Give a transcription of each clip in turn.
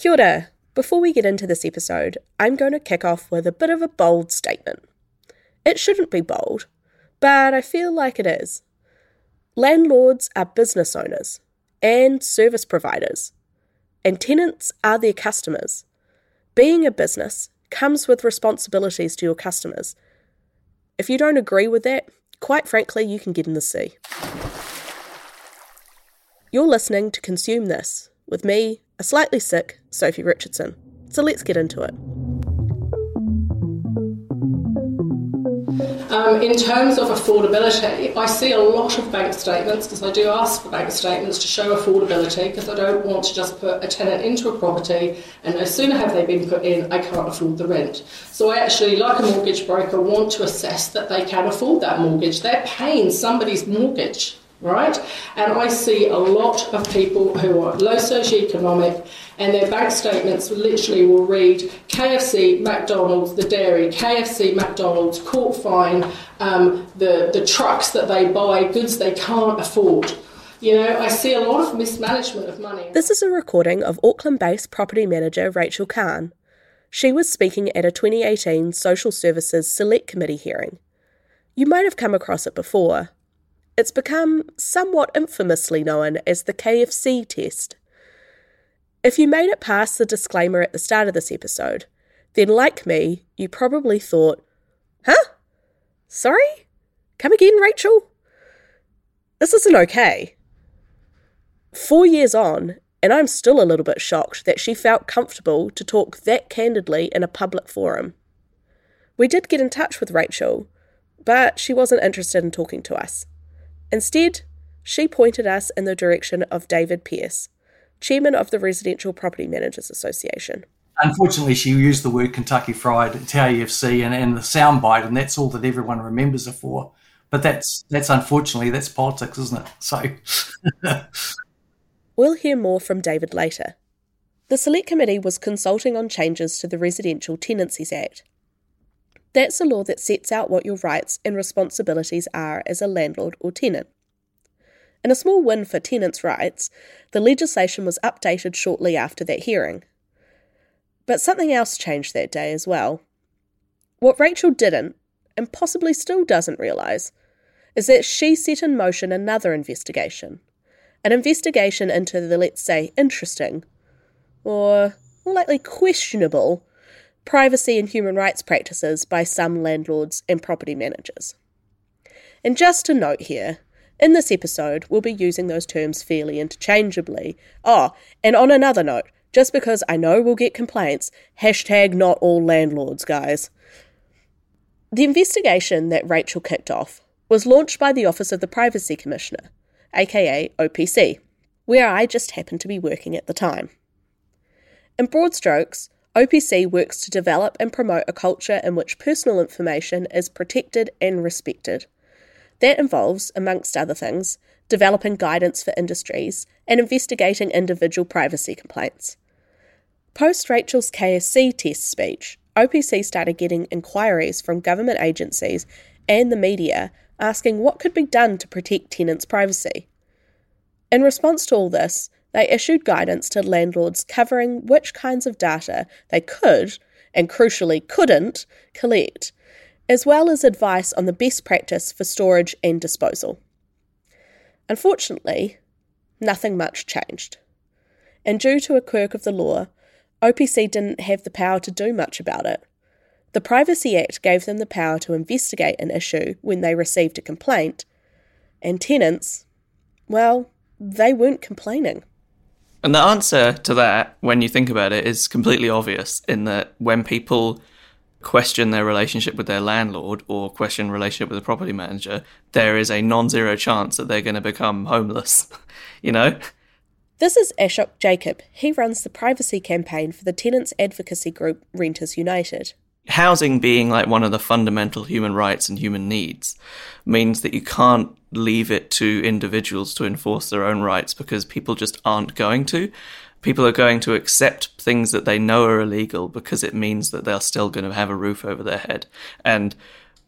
Kia ora. Before we get into this episode, I'm going to kick off with a bit of a bold statement. It shouldn't be bold, but I feel like it is. Landlords are business owners and service providers, and tenants are their customers. Being a business comes with responsibilities to your customers. If you don't agree with that, quite frankly, you can get in the sea. You're listening to Consume This with me, a slightly sick Sophie Richardson. So let's get into it. In terms of affordability, I see a lot of bank statements, because I do ask for bank statements to show affordability, because I don't want to just put a tenant into a property and no sooner have they been put in, I can't afford the rent. So I actually, like a mortgage broker, want to assess that they can afford that mortgage. They're paying somebody's mortgage, right? And I see a lot of people who are low socioeconomic, and their bank statements literally will read KFC, McDonald's, the dairy, KFC, McDonald's, court fine, the trucks that they buy, goods they can't afford. You know, I see a lot of mismanagement of money. This is a recording of Auckland-based property manager Rachel Kahn. She was speaking at a 2018 Social Services Select Committee hearing. You might have come across it before. It's become somewhat infamously known as the KFC test. If you made it past the disclaimer at the start of this episode, then like me, you probably thought, huh? Sorry? Come again, Rachel? This isn't okay. 4 years on, and I'm still a little bit shocked that she felt comfortable to talk that candidly in a public forum. We did get in touch with Rachel, but she wasn't interested in talking to us. Instead, she pointed us in the direction of David Pearce, Chairman of the Residential Property Managers Association. Unfortunately, she used the word Kentucky Fried, KFC, and the soundbite, and that's all that everyone remembers her for. But that's unfortunately, that's politics, isn't it? So We'll hear more from David later. The Select Committee was consulting on changes to the Residential Tenancies Act. That's a law that sets out what your rights and responsibilities are as a landlord or tenant. In a small win for tenants' rights, the legislation was updated shortly after that hearing. But something else changed that day as well. What Rachel didn't, and possibly still doesn't realise, is that she set in motion another investigation. An investigation into the, let's say, interesting, or more likely questionable, privacy and human rights practices by some landlords and property managers. And just a note here, in this episode, we'll be using those terms fairly interchangeably. Oh, and on another note, just because I know we'll get complaints, #not all landlords, guys. The investigation that Rachel kicked off was launched by the Office of the Privacy Commissioner, aka OPC, where I just happened to be working at the time. In broad strokes, OPC works to develop and promote a culture in which personal information is protected and respected. That involves, amongst other things, developing guidance for industries and investigating individual privacy complaints. Post Rachel's KFC test speech, OPC started getting inquiries from government agencies and the media asking what could be done to protect tenants' privacy. In response to all this, they issued guidance to landlords covering which kinds of data they could, and crucially couldn't, collect, as well as advice on the best practice for storage and disposal. Unfortunately, nothing much changed. And due to a quirk of the law, OPC didn't have the power to do much about it. The Privacy Act gave them the power to investigate an issue when they received a complaint, and tenants, well, they weren't complaining. And the answer to that, when you think about it, is completely obvious in that when people question their relationship with their landlord or question relationship with a property manager, there is a non-zero chance that they're going to become homeless, you know? This is Ashok Jacob. He runs the privacy campaign for the tenants advocacy group Renters United. Housing being like one of the fundamental human rights and human needs means that you can't leave it to individuals to enforce their own rights because people just aren't going to. People are going to accept things that they know are illegal because it means that they're still going to have a roof over their head. And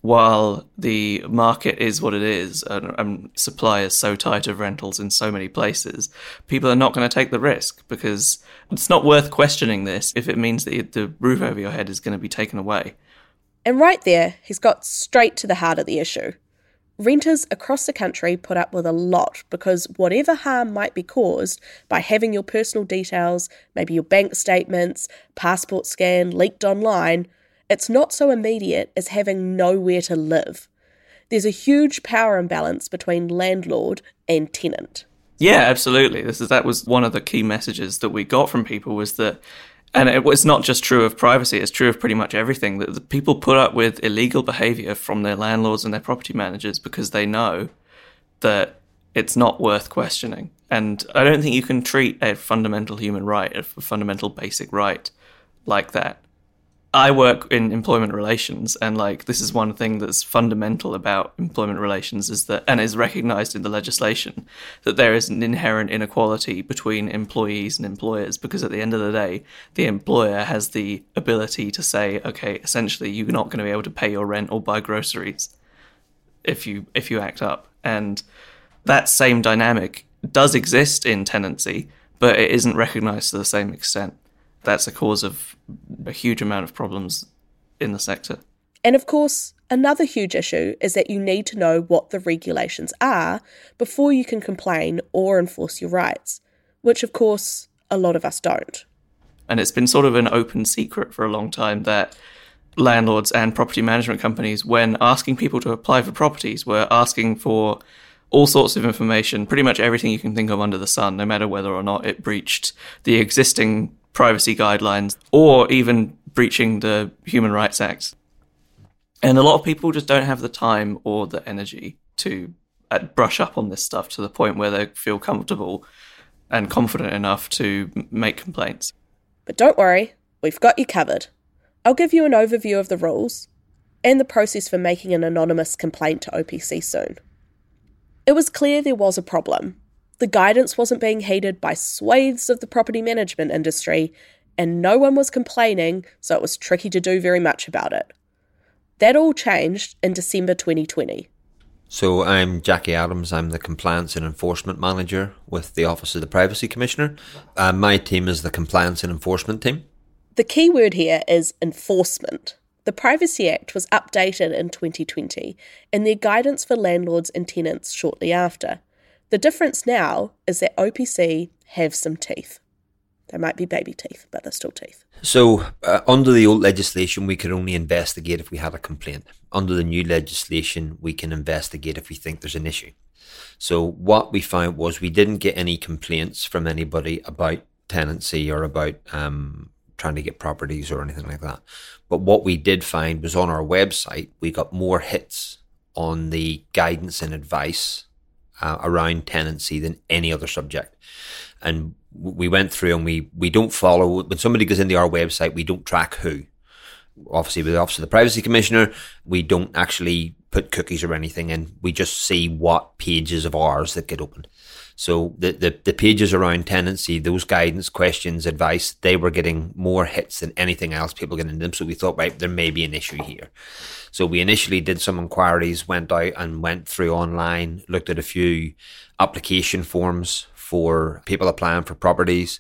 while the market is what it is and supply is so tight of rentals in so many places, people are not going to take the risk because it's not worth questioning this if it means that the roof over your head is going to be taken away. And right there, he's got straight to the heart of the issue. Renters across the country put up with a lot because whatever harm might be caused by having your personal details, maybe your bank statements, passport scan leaked online, it's not so immediate as having nowhere to live. There's a huge power imbalance between landlord and tenant. Yeah, absolutely. That was one of the key messages that we got from people was that, and it was not just true of privacy, it's true of pretty much everything, that the people put up with illegal behaviour from their landlords and their property managers because they know that it's not worth questioning. And I don't think you can treat a fundamental human right, a fundamental basic right like that. I work in employment relations, and this is one thing that's fundamental about employment relations is that, and is recognised in the legislation, that there is an inherent inequality between employees and employers, because at the end of the day, the employer has the ability to say, okay, essentially you're not going to be able to pay your rent or buy groceries if you act up. And that same dynamic does exist in tenancy, but it isn't recognised to the same extent. That's a cause of a huge amount of problems in the sector. And of course, another huge issue is that you need to know what the regulations are before you can complain or enforce your rights, which of course a lot of us don't. And it's been sort of an open secret for a long time that landlords and property management companies, when asking people to apply for properties, were asking for all sorts of information, pretty much everything you can think of under the sun, no matter whether or not it breached the existing privacy guidelines or even breaching the Human Rights Act. And a lot of people just don't have the time or the energy to brush up on this stuff to the point where they feel comfortable and confident enough to make complaints. But don't worry, we've got you covered. I'll give you an overview of the rules and the process for making an anonymous complaint to OPC soon. It was clear there was a problem. The guidance wasn't being heeded by swathes of the property management industry, and no one was complaining, so it was tricky to do very much about it. That all changed in December 2020. So I'm Jackie Adams. I'm the Compliance and Enforcement Manager with the Office of the Privacy Commissioner. My team is the Compliance and Enforcement team. The key word here is enforcement. The Privacy Act was updated in 2020, and their guidance for landlords and tenants shortly after. The difference now is that OPC have some teeth. They might be baby teeth, but they're still teeth. So under the old legislation, we could only investigate if we had a complaint. Under the new legislation, we can investigate if we think there's an issue. So what we found was we didn't get any complaints from anybody about tenancy or about trying to get properties or anything like that. But what we did find was on our website, we got more hits on the guidance and advice around tenancy than any other subject. And we went through and we don't follow, when somebody goes into our website, we don't track who. Obviously with the Office of the Privacy Commissioner, we don't actually put cookies or anything in. We just see what pages of ours that get opened. So the pages around tenancy, those guidance, questions, advice, they were getting more hits than anything else, people getting them. So we thought, right, there may be an issue here. So we initially did some inquiries, went out and went through online, looked at a few application forms for people applying for properties.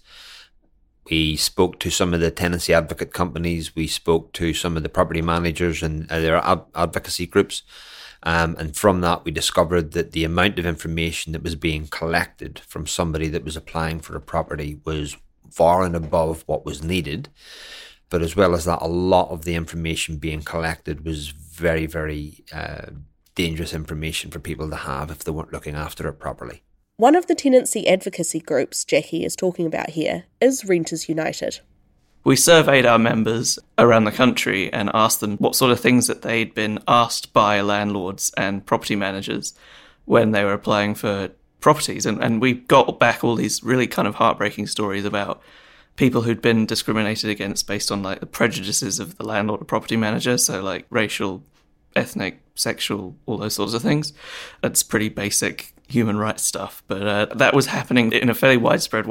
We spoke to some of the tenancy advocate companies. We spoke to some of the property managers and their advocacy groups. And from that, we discovered that the amount of information that was being collected from somebody that was applying for a property was far and above what was needed. But as well as that, a lot of the information being collected was very, very dangerous information for people to have if they weren't looking after it properly. One of the tenancy advocacy groups Jackie is talking about here is Renters United. We surveyed our members around the country and asked them what sort of things that they'd been asked by landlords and property managers when they were applying for properties. And we got back all these really kind of heartbreaking stories about people who'd been discriminated against based on the prejudices of the landlord or property manager. So racial, ethnic, sexual, all those sorts of things. It's pretty basic human rights stuff. But that was happening in a fairly widespread way.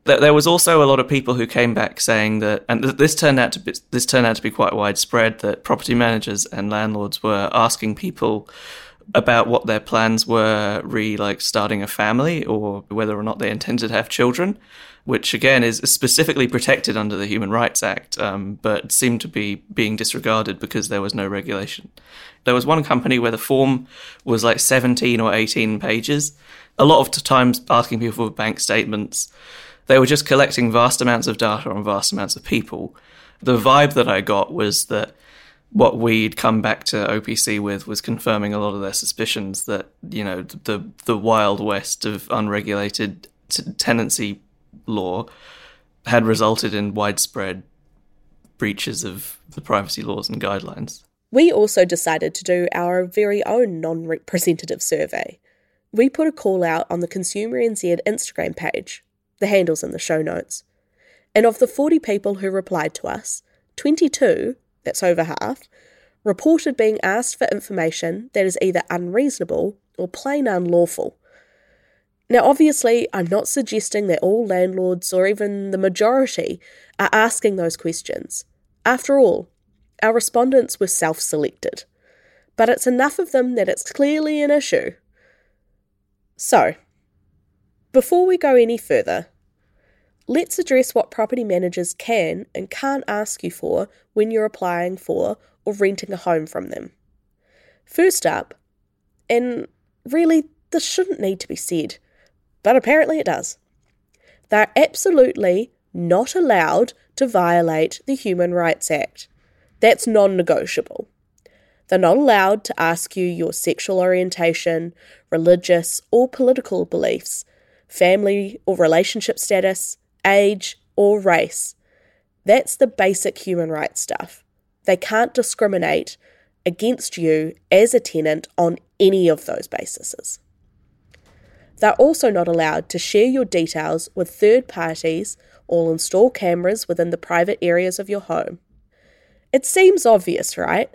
There was also a lot of people who came back saying that, and this turned out to be quite widespread, that property managers and landlords were asking people about what their plans were, like starting a family or whether or not they intended to have children, which again is specifically protected under the Human Rights Act, but seemed to be being disregarded because there was no regulation. There was one company where the form was like 17 or 18 pages, a lot of times asking people for bank statements. They were just collecting vast amounts of data on vast amounts of people. The vibe that I got was that what we'd come back to OPC with was confirming a lot of their suspicions that, you know, the Wild West of unregulated tenancy law had resulted in widespread breaches of the privacy laws and guidelines. We also decided to do our very own non-representative survey. We put a call out on the Consumer NZ Instagram page. The handle's in the show notes. And of the 40 people who replied to us, 22, that's over half, reported being asked for information that is either unreasonable or plain unlawful. Now, obviously, I'm not suggesting that all landlords or even the majority are asking those questions. After all, our respondents were self-selected. But it's enough of them that it's clearly an issue. So, before we go any further, let's address what property managers can and can't ask you for when you're applying for or renting a home from them. First up, and really this shouldn't need to be said, but apparently it does, they're absolutely not allowed to violate the Human Rights Act. That's non-negotiable. They're not allowed to ask you your sexual orientation, religious or political beliefs, family or relationship status, age or race. That's the basic human rights stuff. They can't discriminate against you as a tenant on any of those bases. They're also not allowed to share your details with third parties or install cameras within the private areas of your home. It seems obvious, right?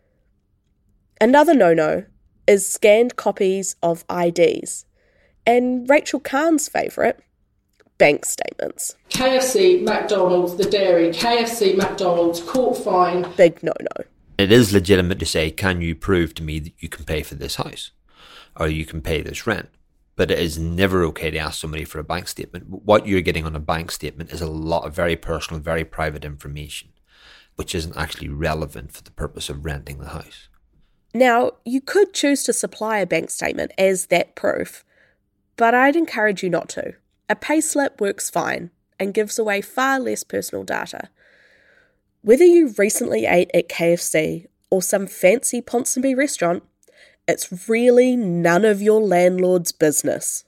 Another no-no is scanned copies of IDs, and Rachel Kahn's favourite, bank statements. KFC, McDonald's, the dairy, KFC, McDonald's, court fine. Big no-no. It is legitimate to say, can you prove to me that you can pay for this house? Or you can pay this rent? But it is never okay to ask somebody for a bank statement. What you're getting on a bank statement is a lot of very personal, very private information, which isn't actually relevant for the purpose of renting the house. Now, you could choose to supply a bank statement as that proof, but I'd encourage you not to. A payslip works fine and gives away far less personal data. Whether you recently ate at KFC or some fancy Ponsonby restaurant, it's really none of your landlord's business.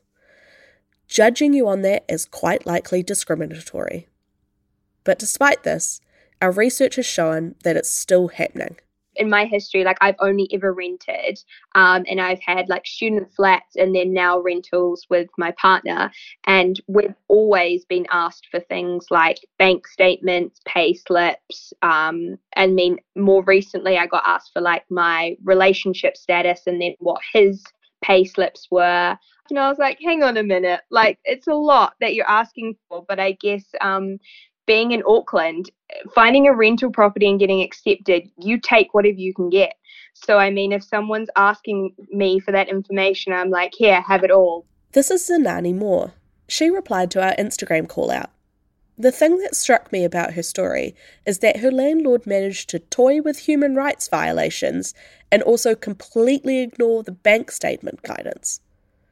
Judging you on that is quite likely discriminatory. But despite this, our research has shown that it's still happening. In my history, like I've only ever rented and I've had like student flats and then now rentals with my partner, and we've always been asked for things like bank statements, pay slips, and then more recently I got asked for like my relationship status and then what his pay slips were. And I was like, hang on a minute, like it's a lot that you're asking for, but I guess being in Auckland, finding a rental property and getting accepted, you take whatever you can get. So, I mean, if someone's asking me for that information, I'm like, here, have it all. This is Zinani Moore. She replied to our Instagram call out. The thing that struck me about her story is that her landlord managed to toy with human rights violations and also completely ignore the bank statement guidance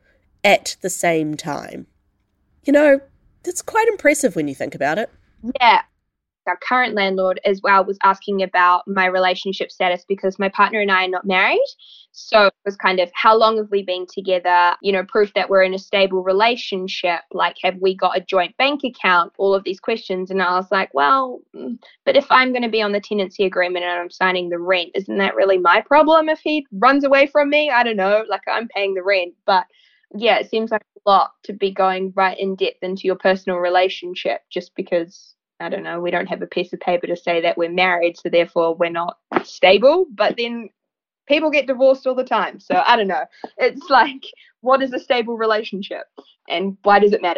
at the same time. You know, that's quite impressive when you think about it. Yeah. Our current landlord as well was asking about my relationship status because my partner and I are not married. So it was kind of, how long have we been together? You know, proof that we're in a stable relationship. Like, have we got a joint bank account? All of these questions. And I was like, well, but if I'm going to be on the tenancy agreement and I'm signing the rent, isn't that really my problem if he runs away from me? I don't know. Like, I'm paying the rent. But yeah, it seems like a lot to be going right in depth into your personal relationship just because, I don't know, we don't have a piece of paper to say that we're married, so therefore we're not stable. But then people get divorced all the time. So I don't know. It's like, what is a stable relationship and why does it matter?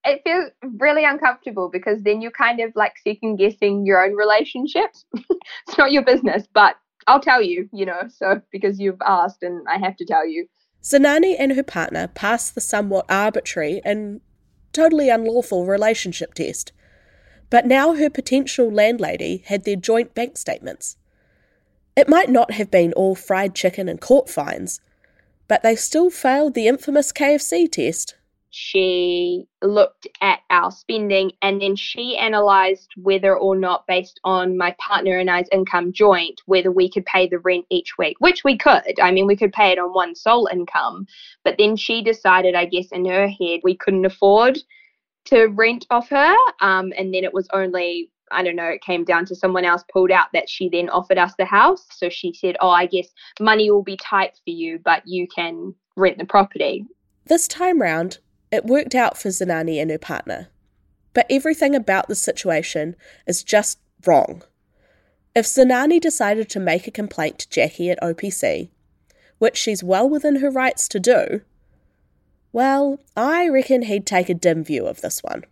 It feels really uncomfortable because then you're kind of like second guessing your own relationships. It's not your business, but I'll tell you, so because you've asked and I have to tell you. Zinani and her partner passed the somewhat arbitrary and totally unlawful relationship test. But now her potential landlady had their joint bank statements. It might not have been all fried chicken and court fines, but they still failed the infamous KFC test. She looked at our spending and then she analysed whether or not, based on my partner and I's income joint, whether we could pay the rent each week, which we could. I mean, we could pay it on one sole income. But then she decided, I guess, in her head, we couldn't afford to rent off her. And then it was only, I don't know, it came down to someone else pulled out that she then offered us the house. So she said, I guess money will be tight for you, but you can rent the property. This time round, it worked out for Zinani and her partner. But everything about the situation is just wrong. If Zinani decided to make a complaint to Jackie at OPC, which she's well within her rights to do, well, I reckon he'd take a dim view of this one.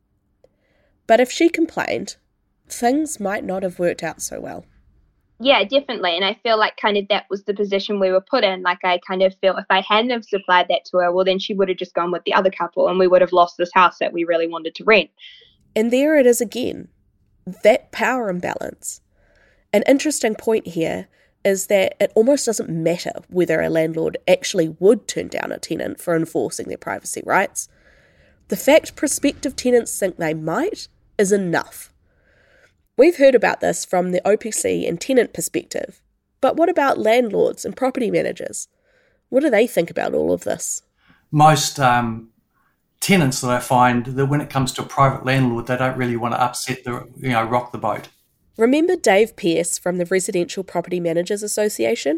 But if she complained, things might not have worked out so well. Yeah, definitely. And I feel like kind of that was the position we were put in. Like I kind of feel if I hadn't have supplied that to her, well, then she would have just gone with the other couple and we would have lost this house that we really wanted to rent. And there it is again, that power imbalance. An interesting point here is that it almost doesn't matter whether a landlord actually would turn down a tenant for enforcing their privacy rights. The fact prospective tenants think they might is enough. We've heard about this from the OPC and tenant perspective, but what about landlords and property managers? What do they think about all of this? Most tenants that I find that when it comes to a private landlord, they don't really want to upset rock the boat. Remember Dave Pearce from the Residential Property Managers Association?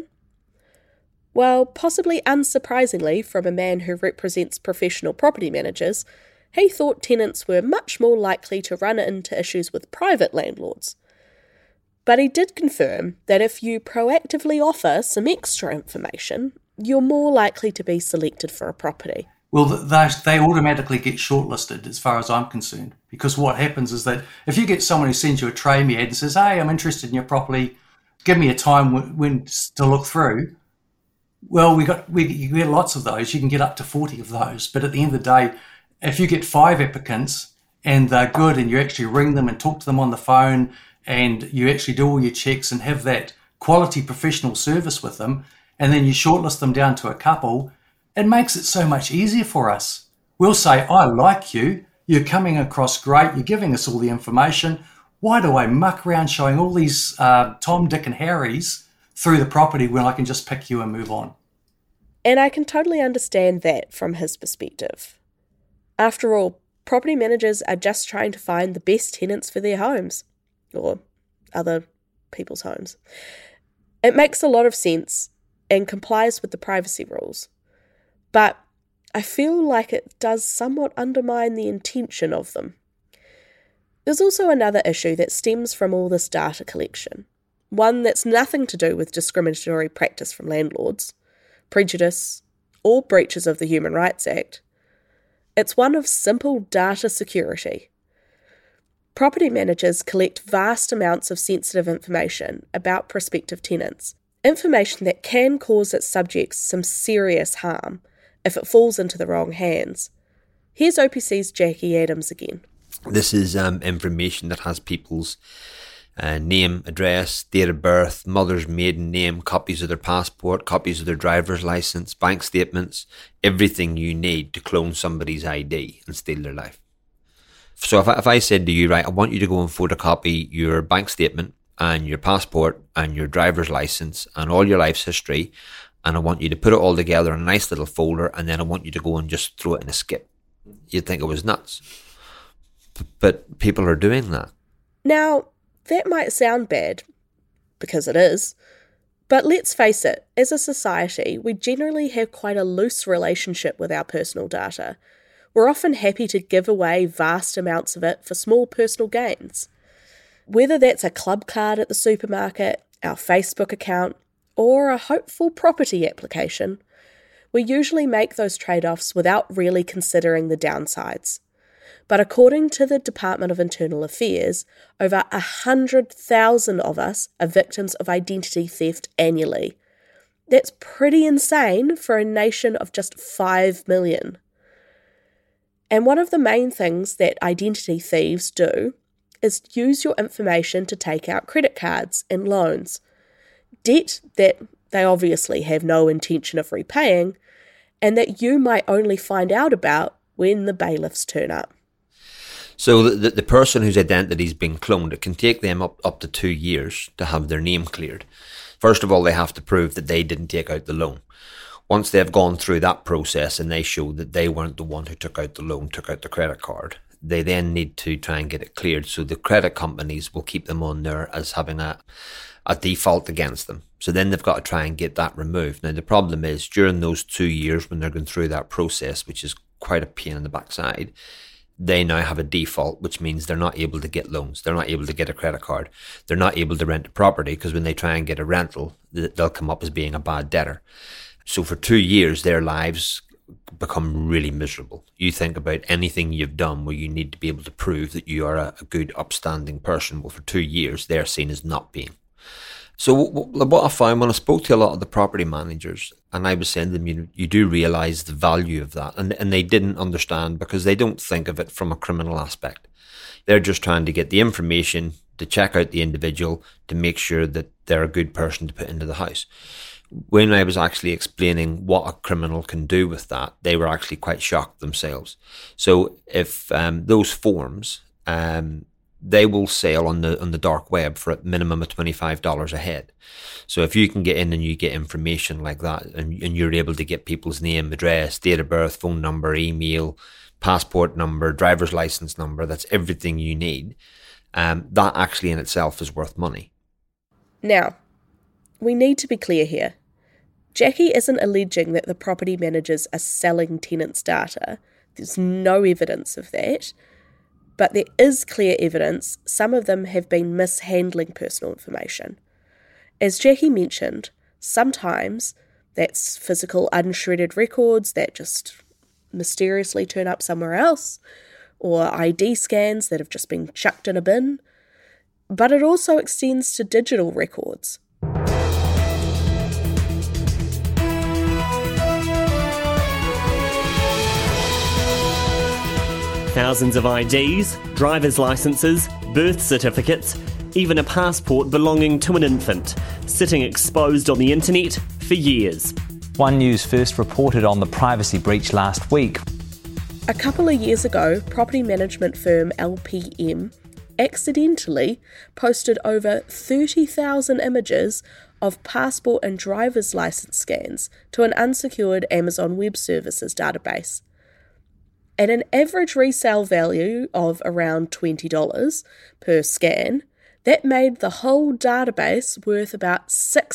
Well, possibly unsurprisingly from a man who represents professional property managers, he thought tenants were much more likely to run into issues with private landlords. But he did confirm that if you proactively offer some extra information, you're more likely to be selected for a property. Well, they automatically get shortlisted as far as I'm concerned, because what happens is that if you get someone who sends you a trade ad and says, hey, I'm interested in your property, give me a time when to look through, well, you get lots of those. You can get up to 40 of those. But at the end of the day, if you get 5 applicants and they're good and you actually ring them and talk to them on the phone and you actually do all your checks and have that quality professional service with them, and then you shortlist them down to a couple, it makes it so much easier for us. We'll say, I like you, you're coming across great, you're giving us all the information. Why do I muck around showing all these Tom, Dick and Harrys through the property when I can just pick you and move on? And I can totally understand that from his perspective. After all, property managers are just trying to find the best tenants for their homes, or other people's homes. It makes a lot of sense and complies with the privacy rules. But I feel like it does somewhat undermine the intention of them. There's also another issue that stems from all this data collection, one that's nothing to do with discriminatory practice from landlords, prejudice, or breaches of the Human Rights Act. It's one of simple data security. Property managers collect vast amounts of sensitive information about prospective tenants, information that can cause its subjects some serious harm if it falls into the wrong hands. Here's OPC's Jackie Adams again. This is information that has people's name, address, date of birth, mother's maiden name, copies of their passport, copies of their driver's license, bank statements, everything you need to clone somebody's ID and steal their life. So if I said to you, right, I want you to go and photocopy your bank statement and your passport and your driver's license and all your life's history, and I want you to put it all together in a nice little folder, and then I want you to go and just throw it in a skip, you'd think it was nuts. But people are doing that. Now, that might sound bad, because it is, but let's face it, as a society, we generally have quite a loose relationship with our personal data. We're often happy to give away vast amounts of it for small personal gains. Whether that's a club card at the supermarket, our Facebook account, or a hopeful property application, we usually make those trade-offs without really considering the downsides. But according to the Department of Internal Affairs, over 100,000 of us are victims of identity theft annually. That's pretty insane for a nation of just 5 million. And one of the main things that identity thieves do is use your information to take out credit cards and loans, debt that they obviously have no intention of repaying, and that you might only find out about when the bailiffs turn up. So the person whose identity has been cloned, it can take them up to 2 years to have their name cleared. First of all, they have to prove that they didn't take out the loan. Once they've gone through that process and they show that they weren't the one who took out the loan, took out the credit card, they then need to try and get it cleared. So the credit companies will keep them on there as having a default against them. So then they've got to try and get that removed. Now, the problem is during those 2 years when they're going through that process, which is quite a pain in the backside, they now have a default, which means they're not able to get loans. They're not able to get a credit card. They're not able to rent a property because when they try and get a rental, they'll come up as being a bad debtor. So for 2 years, their lives become really miserable. You think about anything you've done where you need to be able to prove that you are a good, upstanding person. Well, for 2 years, they're seen as not being. So what I found when I spoke to a lot of the property managers, and I was saying to them, you do realise the value of that. And they didn't understand because they don't think of it from a criminal aspect. They're just trying to get the information to check out the individual to make sure that they're a good person to put into the house. When I was actually explaining what a criminal can do with that, they were actually quite shocked themselves. So if those forms, they will sell on the dark web for a minimum of $25 a head. So if you can get in and you get information like that and you're able to get people's name, address, date of birth, phone number, email, passport number, driver's license number, that's everything you need, that actually in itself is worth money. Now, we need to be clear here. Jackie isn't alleging that the property managers are selling tenants' data. There's no evidence of that. But there is clear evidence some of them have been mishandling personal information. As Jackie mentioned, sometimes that's physical unshredded records that just mysteriously turn up somewhere else, or ID scans that have just been chucked in a bin. But it also extends to digital records. Thousands of IDs, driver's licences, birth certificates, even a passport belonging to an infant, sitting exposed on the internet for years. One News first reported on the privacy breach last week. A couple of years ago, property management firm LPM accidentally posted over 30,000 images of passport and driver's licence scans to an unsecured Amazon Web Services database. At an average resale value of around $20 per scan, that made the whole database worth about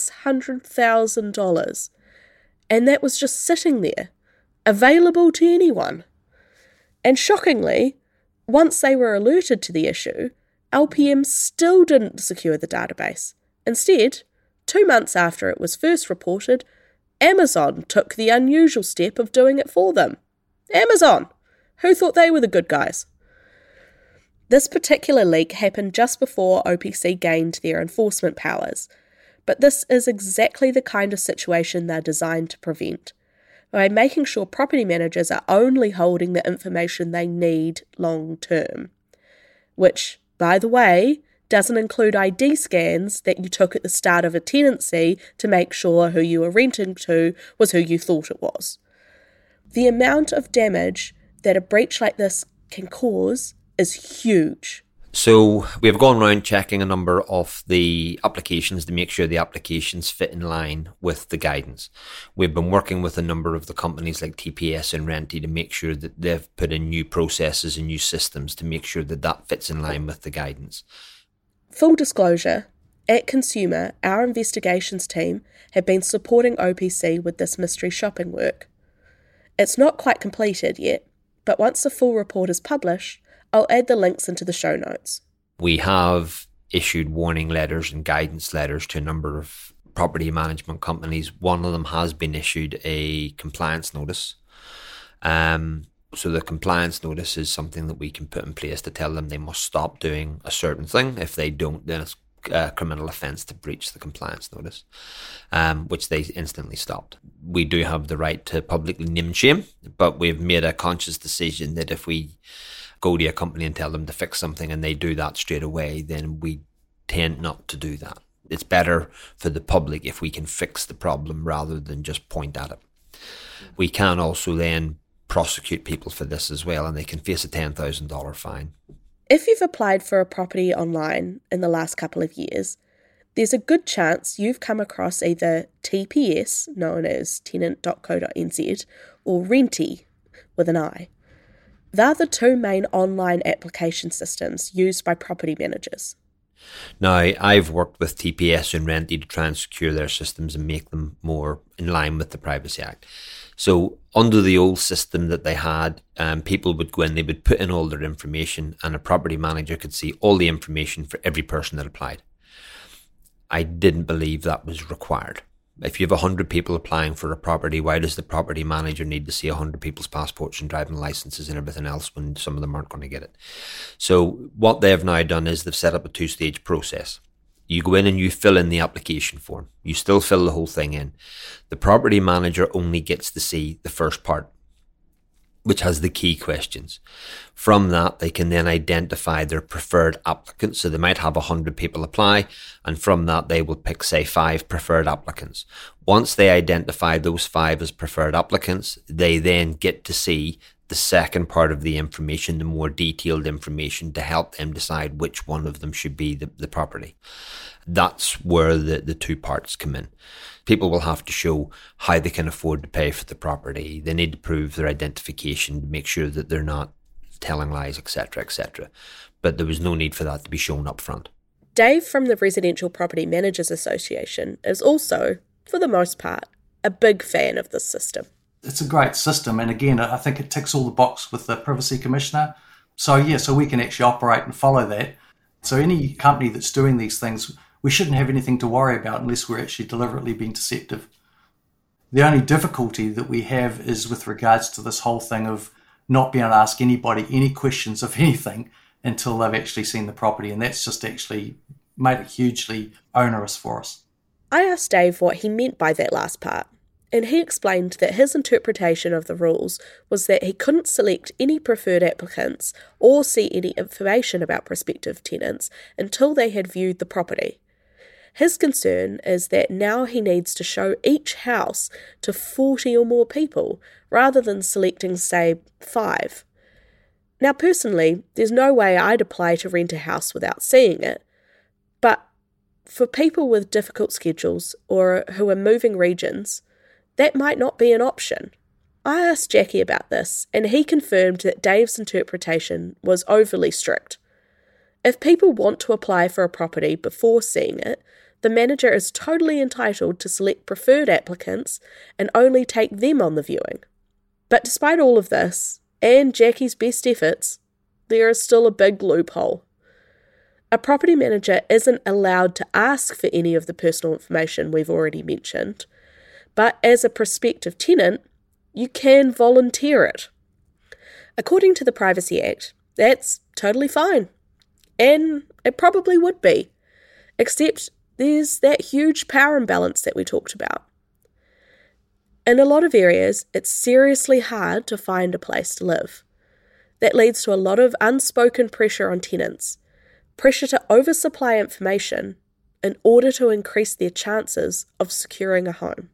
$600,000. And that was just sitting there, available to anyone. And shockingly, once they were alerted to the issue, LPM still didn't secure the database. Instead, 2 months after it was first reported, Amazon took the unusual step of doing it for them. Amazon! Who thought they were the good guys? This particular leak happened just before OPC gained their enforcement powers, but this is exactly the kind of situation they're designed to prevent, by making sure property managers are only holding the information they need long term, which, by the way, doesn't include ID scans that you took at the start of a tenancy to make sure who you were renting to was who you thought it was. The amount of damage that a breach like this can cause is huge. So we've gone around checking a number of the applications to make sure the applications fit in line with the guidance. We've been working with a number of the companies like TPS and Renty to make sure that they've put in new processes and new systems to make sure that that fits in line with the guidance. Full disclosure, at Consumer, our investigations team have been supporting OPC with this mystery shopping work. It's not quite completed yet, but once the full report is published, I'll add the links into the show notes. We have issued warning letters and guidance letters to a number of property management companies. One of them has been issued a compliance notice. So the compliance notice is something that we can put in place to tell them they must stop doing a certain thing. If they don't, then it's a criminal offence to breach the compliance notice, which they instantly stopped. We do have the right to publicly name and shame, but we've made a conscious decision that if we go to a company and tell them to fix something and they do that straight away, then we tend not to do that. It's better for the public if we can fix the problem rather than just point at it. We can also then prosecute people for this as well, and they can face a $10,000 fine. If you've applied for a property online in the last couple of years, there's a good chance you've come across either TPS, known as tenant.co.nz, or Renty, with an I. They're the two main online application systems used by property managers. Now, I've worked with TPS and Renty to try and secure their systems and make them more in line with the Privacy Act. So under the old system that they had, people would go in, they would put in all their information, and a property manager could see all the information for every person that applied. I didn't believe that was required. If you have 100 people applying for a property, why does the property manager need to see 100 people's passports and driving licenses and everything else when some of them aren't going to get it? So what they've now done is they've set up a 2-stage process. You go in and you fill in the application form. You still fill the whole thing in. The property manager only gets to see the first part, which has the key questions. From that, they can then identify their preferred applicants. So they might have 100 people apply, and from that, they will pick, say, 5 preferred applicants. Once they identify those 5 as preferred applicants, they then get to see the second part of the information, the more detailed information, to help them decide which one of them should be the property. That's where the 2 parts come in. People will have to show how they can afford to pay for the property. They need to prove their identification to make sure that they're not telling lies, etc., etc. But there was no need for that to be shown up front. Dave from the Residential Property Managers Association is also, for the most part, a big fan of this system. It's a great system, and again, I think it ticks all the boxes with the Privacy Commissioner. So we can actually operate and follow that. So any company that's doing these things, we shouldn't have anything to worry about unless we're actually deliberately being deceptive. The only difficulty that we have is with regards to this whole thing of not being able to ask anybody any questions of anything until they've actually seen the property, and that's just actually made it hugely onerous for us. I asked Dave what he meant by that last part, and he explained that his interpretation of the rules was that he couldn't select any preferred applicants or see any information about prospective tenants until they had viewed the property. His concern is that now he needs to show each house to 40 or more people, rather than selecting, say, 5. Now, personally, there's no way I'd apply to rent a house without seeing it, but for people with difficult schedules or who are moving regions, that might not be an option. I asked Jackie about this, and he confirmed that Dave's interpretation was overly strict. If people want to apply for a property before seeing it, the manager is totally entitled to select preferred applicants and only take them on the viewing. But despite all of this, and Jackie's best efforts, there is still a big loophole. A property manager isn't allowed to ask for any of the personal information we've already mentioned, but as a prospective tenant, you can volunteer it. According to the Privacy Act, that's totally fine. And it probably would be. Except there's that huge power imbalance that we talked about. In a lot of areas, it's seriously hard to find a place to live. That leads to a lot of unspoken pressure on tenants, pressure to oversupply information in order to increase their chances of securing a home.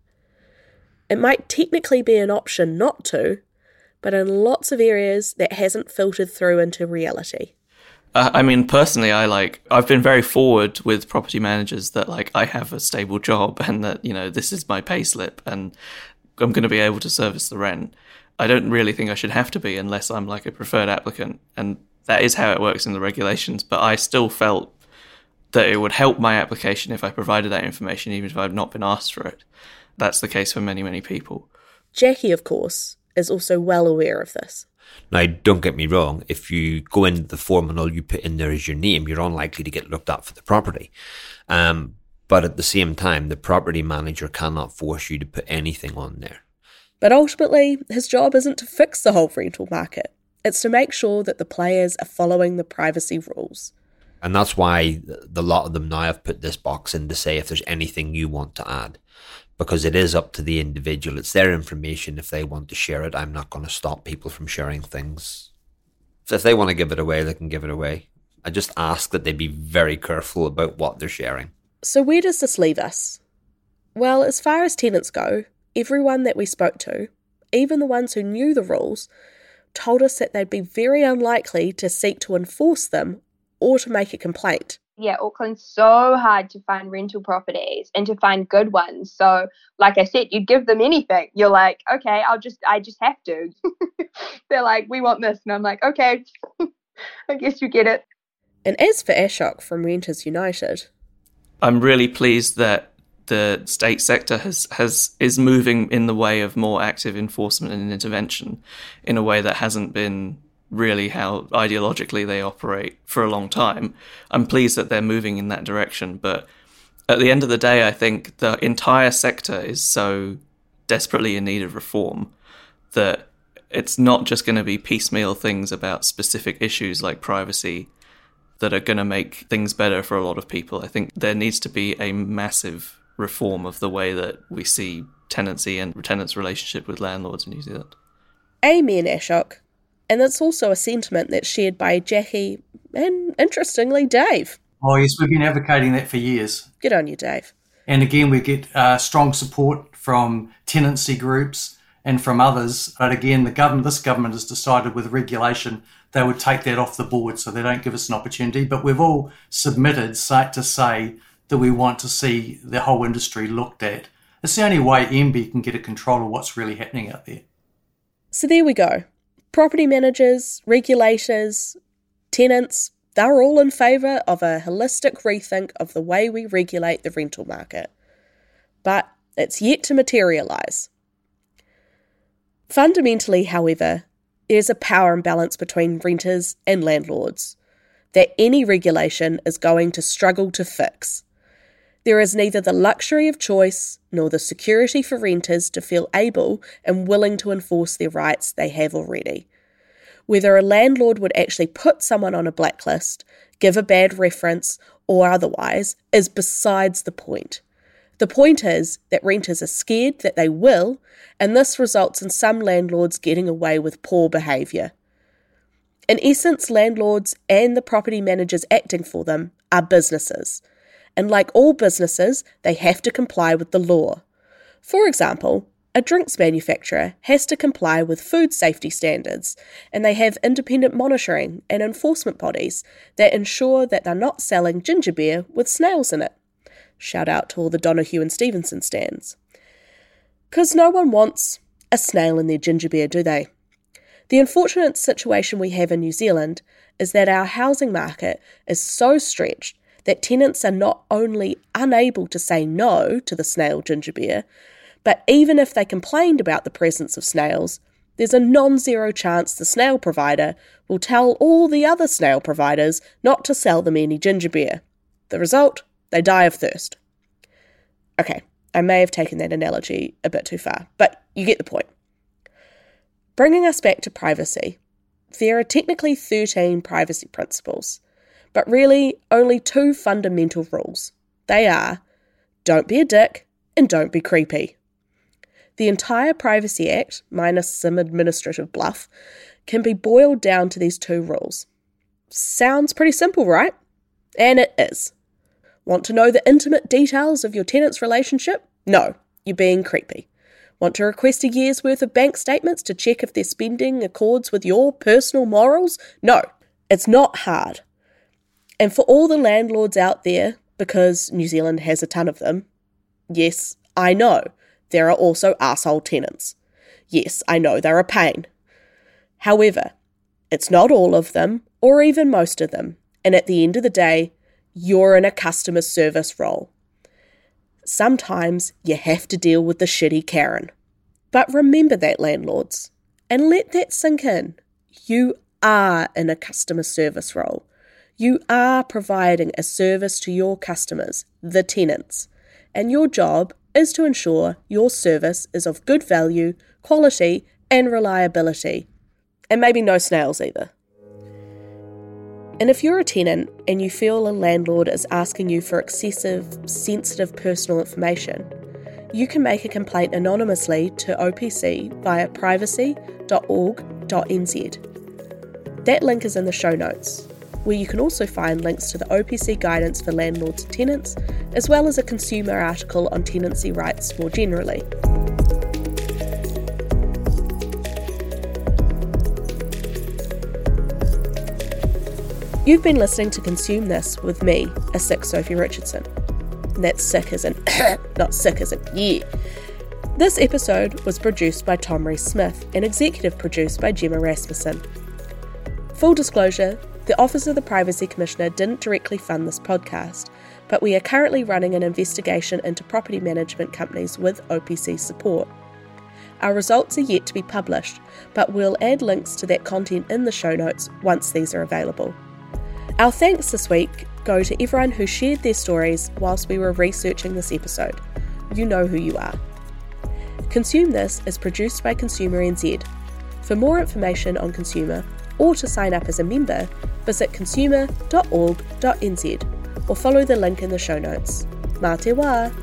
It might technically be an option not to, but in lots of areas that hasn't filtered through into reality. Personally, I've been very forward with property managers that I have a stable job and that, this is my pay slip and I'm going to be able to service the rent. I don't really think I should have to be unless I'm a preferred applicant. And that is how it works in the regulations. But I still felt that it would help my application if I provided that information, even if I've not been asked for it. That's the case for many, many people. Jackie, of course, is also well aware of this. Now, don't get me wrong, if you go into the form and all you put in there is your name, you're unlikely to get looked at for the property. But at the same time, the property manager cannot force you to put anything on there. But ultimately, his job isn't to fix the whole rental market. It's to make sure that the players are following the privacy rules. And that's why the lot of them now have put this box in to say if there's anything you want to add. Because it is up to the individual. It's their information. If they want to share it, I'm not going to stop people from sharing things. So if they want to give it away, they can give it away. I just ask that they be very careful about what they're sharing. So where does this leave us? Well, as far as tenants go, everyone that we spoke to, even the ones who knew the rules, told us that they'd be very unlikely to seek to enforce them or to make a complaint. Yeah, Auckland's so hard to find rental properties and to find good ones. So, like I said, you'd give them anything. You're like, okay, I just have to. They're like, we want this. And I'm like, okay, I guess you get it. And as for Ashok from Renters United, I'm really pleased that the state sector is moving in the way of more active enforcement and intervention in a way that hasn't been really how ideologically they operate for a long time. I'm pleased that they're moving in that direction, but at the end of the day, I think the entire sector is so desperately in need of reform that it's not just going to be piecemeal things about specific issues like privacy that are going to make things better for a lot of people. I think there needs to be a massive reform of the way that we see tenancy and tenants' relationship with landlords in New Zealand. Amen, Ashok. And that's also a sentiment that's shared by Jackie and, interestingly, Dave. Oh, yes, we've been advocating that for years. Good on you, Dave. And again, we get strong support from tenancy groups and from others. But again, this government has decided with regulation they would take that off the board, so they don't give us an opportunity. But we've all submitted to say that we want to see the whole industry looked at. It's the only way MB can get a control of what's really happening out there. So there we go. Property managers, regulators, tenants, they're all in favour of a holistic rethink of the way we regulate the rental market. But it's yet to materialise. Fundamentally, however, there's a power imbalance between renters and landlords that any regulation is going to struggle to fix. There is neither the luxury of choice nor the security for renters to feel able and willing to enforce their rights they have already. Whether a landlord would actually put someone on a blacklist, give a bad reference, or otherwise is besides the point. The point is that renters are scared that they will, and this results in some landlords getting away with poor behaviour. In essence, landlords and the property managers acting for them are businesses. And like all businesses, they have to comply with the law. For example, a drinks manufacturer has to comply with food safety standards, and they have independent monitoring and enforcement bodies that ensure that they're not selling ginger beer with snails in it. Shout out to all the Donahue and Stevenson stands. 'Cause no one wants a snail in their ginger beer, do they? The unfortunate situation we have in New Zealand is that our housing market is so stretched that tenants are not only unable to say no to the snail ginger beer, but even if they complained about the presence of snails, there's a non-zero chance the snail provider will tell all the other snail providers not to sell them any ginger beer. The result? They die of thirst. Okay, I may have taken that analogy a bit too far, but you get the point. Bringing us back to privacy, there are technically 13 privacy principles, but really only 2 fundamental rules. They are, don't be a dick and don't be creepy. The entire Privacy Act, minus some administrative bluff, can be boiled down to these 2 rules. Sounds pretty simple, right? And it is. Want to know the intimate details of your tenant's relationship? No, you're being creepy. Want to request a year's worth of bank statements to check if their spending accords with your personal morals? No, it's not hard. And for all the landlords out there, because New Zealand has a ton of them, yes, I know, there are also arsehole tenants. Yes, I know they're a pain. However, it's not all of them, or even most of them, and at the end of the day, you're in a customer service role. Sometimes you have to deal with the shitty Karen. But remember that, landlords, and let that sink in. You are in a customer service role. You are providing a service to your customers, the tenants, and your job is to ensure your service is of good value, quality, and reliability. And maybe no snails either. And if you're a tenant and you feel a landlord is asking you for excessive, sensitive personal information, you can make a complaint anonymously to OPC via privacy.org.nz. That link is in the show notes, where you can also find links to the OPC guidance for landlords and tenants, as well as a consumer article on tenancy rights more generally. You've been listening to Consume This with me, a sick Sophie Richardson. And that's sick as in not sick as in yeah. This episode was produced by Tom Rees-Smith and executive produced by Gemma Rasmussen. Full disclosure, the Office of the Privacy Commissioner didn't directly fund this podcast, but we are currently running an investigation into property management companies with OPC support. Our results are yet to be published, but we'll add links to that content in the show notes once these are available. Our thanks this week go to everyone who shared their stories whilst we were researching this episode. You know who you are. Consume This is produced by Consumer NZ. For more information on Consumer, or to sign up as a member, visit consumer.org.nz or follow the link in the show notes. Mā te wā!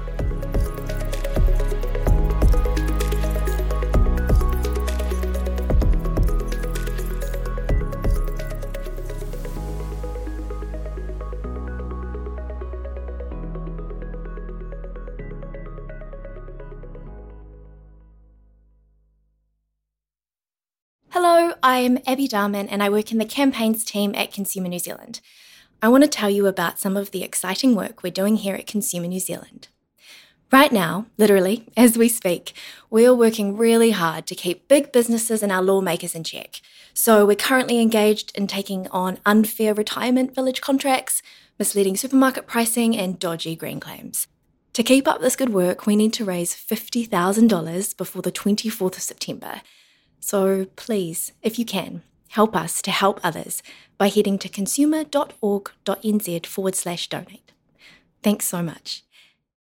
Hello, I'm Abby Darman and I work in the campaigns team at Consumer New Zealand. I want to tell you about some of the exciting work we're doing here at Consumer New Zealand. Right now, literally, as we speak, we are working really hard to keep big businesses and our lawmakers in check. So we're currently engaged in taking on unfair retirement village contracts, misleading supermarket pricing and dodgy green claims. To keep up this good work, we need to raise $50,000 before the 24th of September. So please, if you can, help us to help others by heading to consumer.org.nz/donate. Thanks so much.